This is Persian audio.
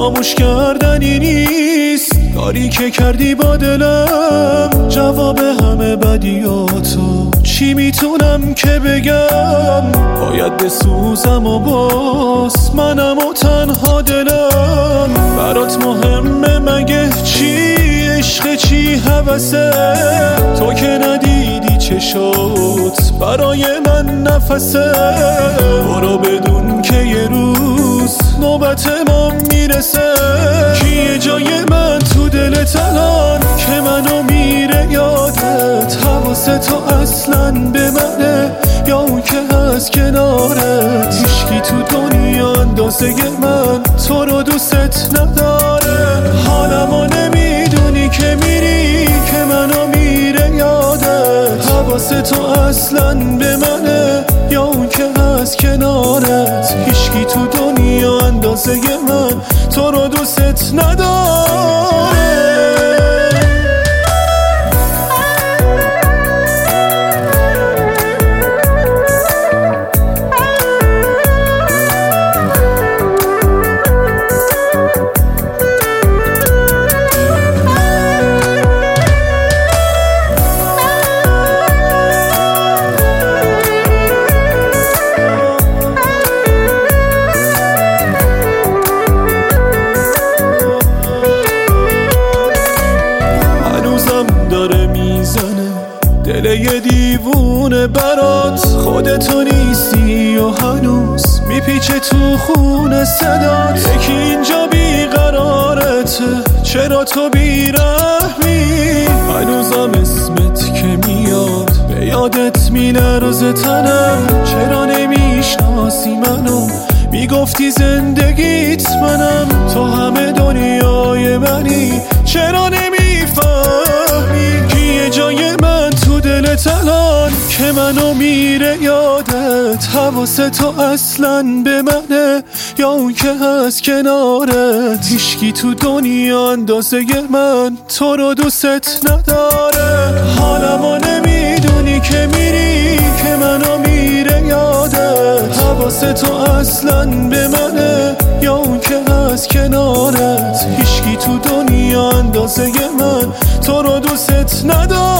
فراموش کردنی نیست کاری که کردی با دلم، جواب همه بدیاتو چی میتونم که بگم؟ باید بسوزم و باز منم و تنها دلم. برات مهمه مگه چی عشق چی هوسه؟ تو که ندیدی چشات برای من نفسه. برو بدون که یه روز نوبت ما میرسه. کیه جای من تو دلت الان که منو میره یادت؟ حواست تو اصلا به منه یا اون که هست کنارت؟ هیچکی تو دنیا اندازه من تو رو دوست نداره. حالمو نمیدونی که میری که منو میره یادت؟ حواست تو اصلا به منه یا اون که هست کنارت؟ هیچکی تو دنیا اندازه من تو رو دوست نداره. داره میزنه دل یه دیوونه برات، خودتو نیستی و هنوز میپیچه تو خون صدات. یکی اینجا بیقرارته چرا تو بیرحمی؟ هنوزم اسمت که میاد به یادت میلرزه تنم. چرا نمیشناسی منو؟ میگفتی زندگیت منم، تو همه دنیای منی. چرا نمیفهمی کیه جای من تو دلت الان که منو میره یادت؟ حواست تو اصلا به منه یا اون که هست کنارت؟ هیچکی تو دنیا اندازه من تو رو دوست نداره. حالمو نمیدونی که میری که منو میره یادت؟ حواست تو اصلا به منه یا اون که هست کنارت؟ هیچکی تو دنیا اندازه من تو رو دوست نداره.